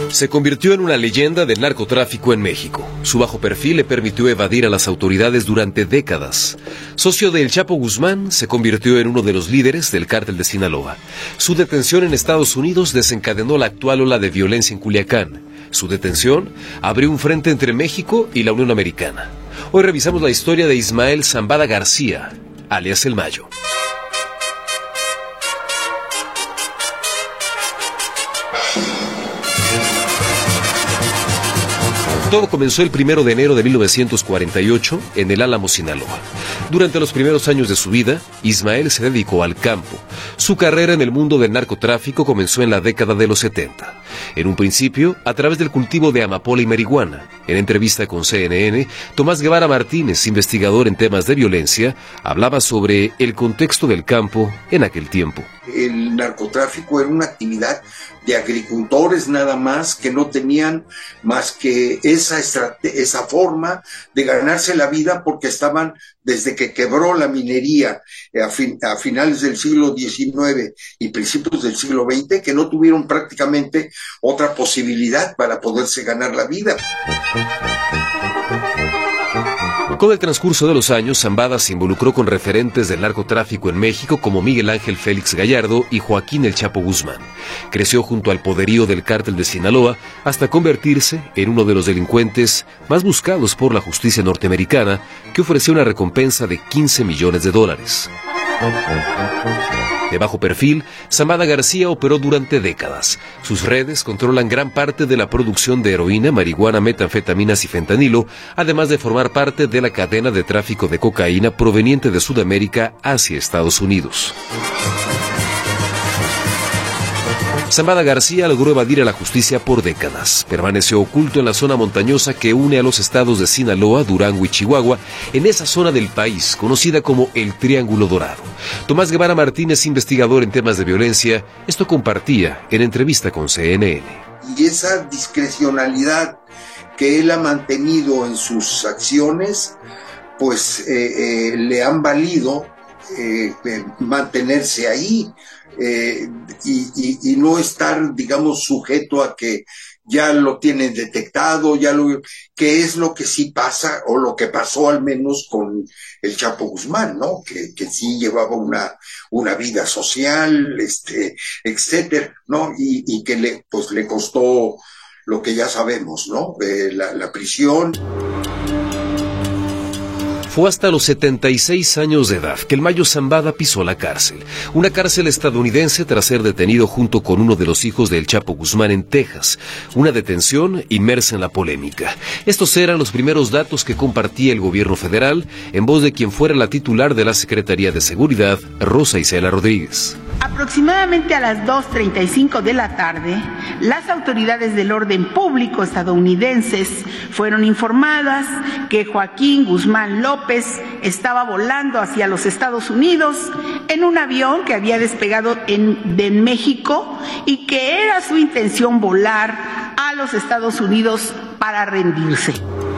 Se convirtió en una leyenda del narcotráfico en México. Su bajo perfil le permitió evadir a las autoridades durante décadas. Socio del Chapo Guzmán, se convirtió en uno de los líderes del cártel de Sinaloa. Su detención en Estados Unidos desencadenó la actual ola de violencia en Culiacán. Su detención abrió un frente entre México y la Unión Americana. Hoy revisamos la historia de Ismael Zambada García, alias El Mayo. Todo comenzó el 1 de enero de 1948 en el Álamo, Sinaloa. Durante los primeros años de su vida, Ismael se dedicó al campo. Su carrera en el mundo del narcotráfico comenzó en la década de los 70. En un principio, a través del cultivo de amapola y marihuana. En entrevista con CNN, Tomás Guevara Martínez, investigador en temas de violencia, hablaba sobre el contexto del campo en aquel tiempo. El narcotráfico era una actividad de agricultores nada más, que no tenían más que esa forma de ganarse la vida, porque estaban, desde que quebró la minería a finales del siglo XIX y principios del siglo XX, que no tuvieron prácticamente otra posibilidad para poderse ganar la vida. Con el transcurso de los años, Zambada se involucró con referentes del narcotráfico en México como Miguel Ángel Félix Gallardo y Joaquín El Chapo Guzmán. Creció junto al poderío del cártel de Sinaloa hasta convertirse en uno de los delincuentes más buscados por la justicia norteamericana, que ofreció una recompensa de $15 millones. De bajo perfil, Zambada García operó durante décadas. Sus redes controlan gran parte de la producción de heroína, marihuana, metanfetaminas y fentanilo, además de formar parte de la cadena de tráfico de cocaína proveniente de Sudamérica hacia Estados Unidos. Zambada García logró evadir a la justicia por décadas. Permaneció oculto en la zona montañosa que une a los estados de Sinaloa, Durango y Chihuahua, en esa zona del país conocida como el Triángulo Dorado. Tomás Guevara Martínez, investigador en temas de violencia, esto compartía en entrevista con CNN. Y esa discrecionalidad que él ha mantenido en sus acciones, pues le han valido mantenerse ahí. Y no estar, digamos, sujeto a que ya lo tienen detectado, que es lo que sí pasa, o lo que pasó al menos con el Chapo Guzmán, ¿no? Que sí llevaba una vida social, etcétera, ¿no? Y que le costó lo que ya sabemos, ¿no? La prisión. Fue hasta los 76 años de edad que el Mayo Zambada pisó la cárcel. Una cárcel estadounidense tras ser detenido junto con uno de los hijos del Chapo Guzmán en Texas. Una detención inmersa en la polémica. Estos eran los primeros datos que compartía el gobierno federal en voz de quien fuera la titular de la Secretaría de Seguridad, Rosa Isela Rodríguez. Aproximadamente a las 2:35 de la tarde, las autoridades del orden público estadounidenses fueron informadas que Joaquín Guzmán López estaba volando hacia los Estados Unidos en un avión que había despegado de México y que era su intención volar a los Estados Unidos para rendirse.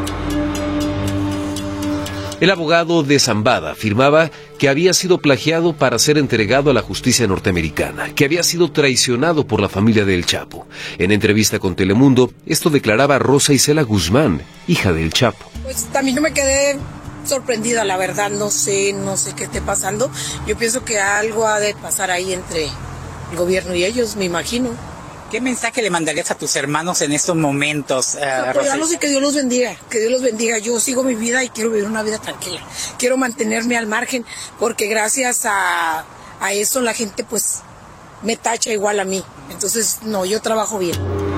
El abogado de Zambada afirmaba que había sido plagiado para ser entregado a la justicia norteamericana, que había sido traicionado por la familia del Chapo. En entrevista con Telemundo, esto declaraba Rosa Isela Guzmán, hija del Chapo. Pues también yo me quedé sorprendida, la verdad, no sé qué esté pasando. Yo pienso que algo ha de pasar ahí entre el gobierno y ellos, me imagino. ¿Qué mensaje le mandarías a tus hermanos en estos momentos, Rosa? No sé, que Dios los bendiga, Yo sigo mi vida y quiero vivir una vida tranquila. Quiero mantenerme al margen, porque gracias a eso la gente pues me tacha igual a mí. Entonces, no, yo trabajo bien.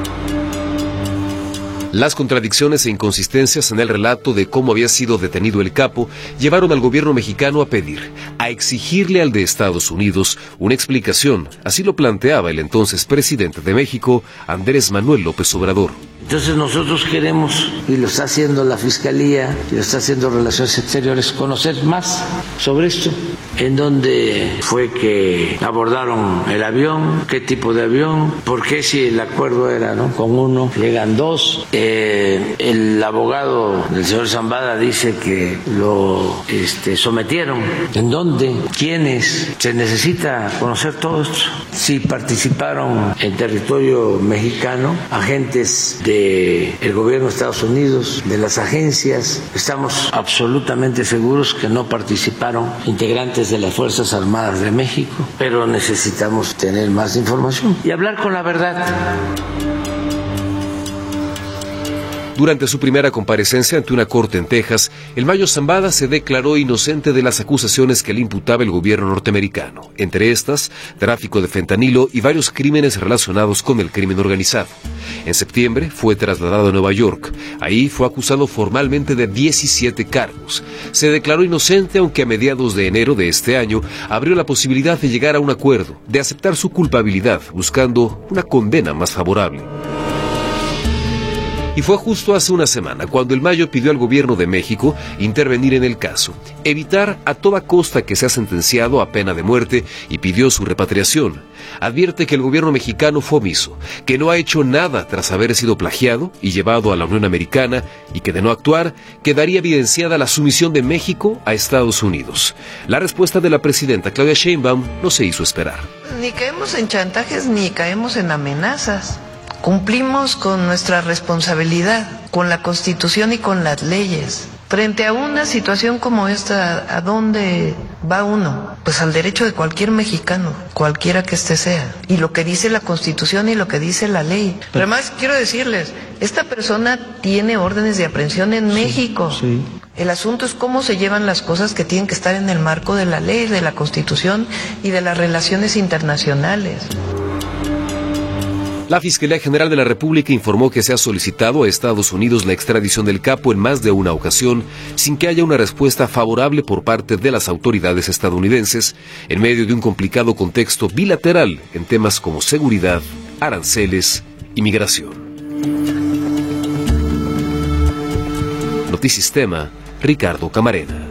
Las contradicciones e inconsistencias en el relato de cómo había sido detenido el capo llevaron al gobierno mexicano a exigirle al de Estados Unidos una explicación. Así lo planteaba el entonces presidente de México, Andrés Manuel López Obrador. Entonces nosotros queremos, y lo está haciendo la Fiscalía, y lo está haciendo Relaciones Exteriores, conocer más sobre esto, en dónde fue que abordaron el avión, qué tipo de avión, por qué si el acuerdo era, ¿no?, con uno, llegan dos. El abogado del señor Zambada dice que lo sometieron. ¿En dónde? ¿Quiénes? Se necesita conocer todo esto. Si participaron en territorio mexicano agentes del gobierno de Estados Unidos, de las agencias. Estamos absolutamente seguros que no participaron integrantes de las Fuerzas Armadas de México, pero necesitamos tener más información y hablar con la verdad. Durante su primera comparecencia ante una corte en Texas, el Mayo Zambada se declaró inocente de las acusaciones que le imputaba el gobierno norteamericano, entre estas, tráfico de fentanilo y varios crímenes relacionados con el crimen organizado. En septiembre fue trasladado a Nueva York. Ahí fue acusado formalmente de 17 cargos. Se declaró inocente, aunque a mediados de enero de este año abrió la posibilidad de llegar a un acuerdo, de aceptar su culpabilidad, buscando una condena más favorable. Y fue justo hace una semana cuando el Mayo pidió al gobierno de México intervenir en el caso, evitar a toda costa que sea sentenciado a pena de muerte y pidió su repatriación. Advierte que el gobierno mexicano fue omiso, que no ha hecho nada tras haber sido plagiado y llevado a la Unión Americana y que de no actuar quedaría evidenciada la sumisión de México a Estados Unidos. La respuesta de la presidenta Claudia Sheinbaum no se hizo esperar. Ni caemos en chantajes ni caemos en amenazas. Cumplimos con nuestra responsabilidad, con la Constitución y con las leyes. Frente a una situación como esta, ¿a dónde va uno? Pues al derecho de cualquier mexicano, cualquiera que éste sea. Y lo que dice la Constitución y lo que dice la ley. Pero además quiero decirles, esta persona tiene órdenes de aprehensión en México. Sí. El asunto es cómo se llevan las cosas que tienen que estar en el marco de la ley, de la Constitución y de las relaciones internacionales. La Fiscalía General de la República informó que se ha solicitado a Estados Unidos la extradición del capo en más de una ocasión, sin que haya una respuesta favorable por parte de las autoridades estadounidenses, en medio de un complicado contexto bilateral en temas como seguridad, aranceles y migración. Notisistema, Ricardo Camarena.